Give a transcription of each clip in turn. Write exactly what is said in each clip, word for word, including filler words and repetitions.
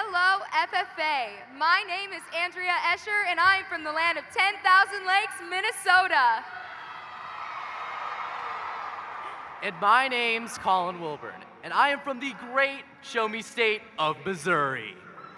Hello, F F A. My name is Andrea Escher, and I am from the land of ten thousand Lakes, Minnesota. And my name's Colin Wilburn, and I am from the great Show Me State of Missouri.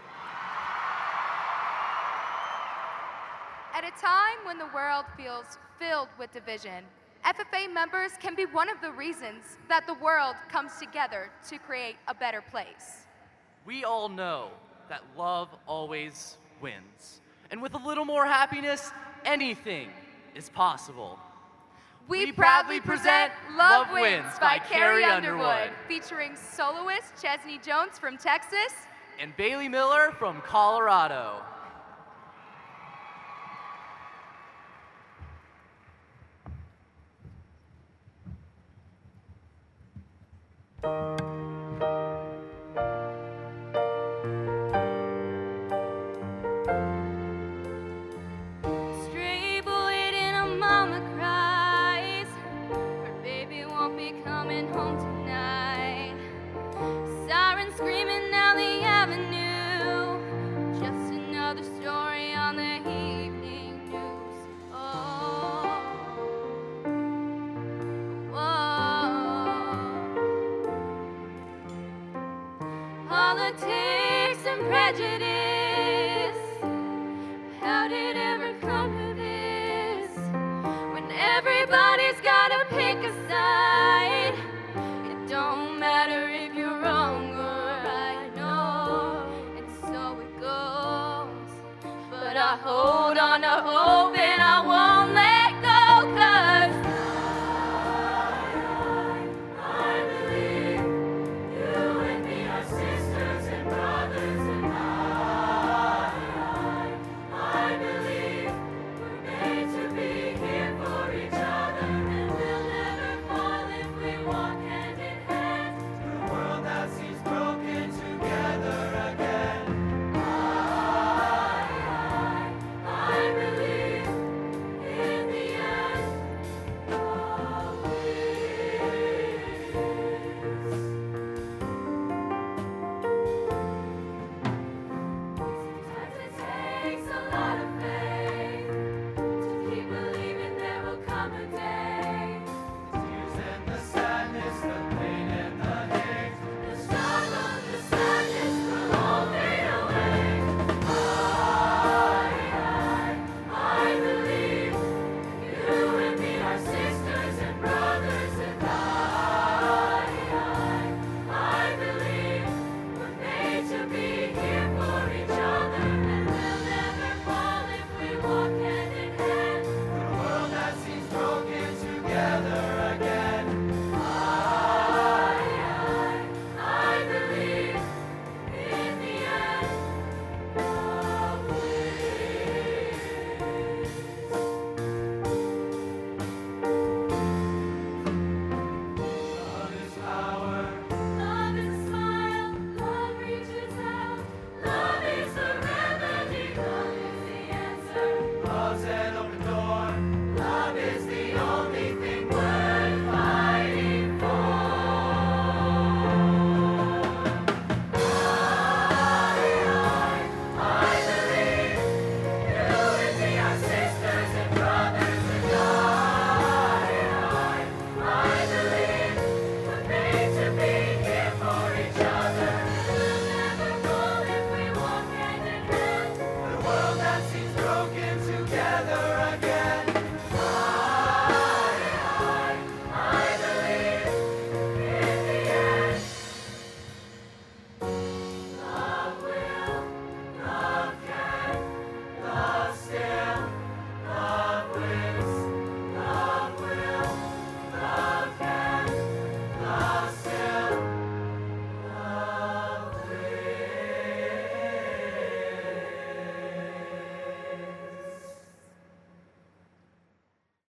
At a time when the world feels filled with division, F F A members can be one of the reasons that the world comes together to create a better place. We all know that love always wins. And with a little more happiness, anything is possible. We, We proudly proudly present present Love Love Wins Wins by by Carrie Carrie Underwood, Underwood. featuring soloist Chesney Jones from Texas. And Bailey Miller from Colorado. Stray bullet in a mama cries. Her baby won't be coming home tonight. Sirens screaming down the avenue. Just another story on the evening news. Oh, whoa. Politics and prejudice. How did it ever come to this? When everybody's gotta pick a side. It don't matter if you're wrong or right, no. And so it goes. But I hold on to hope and I want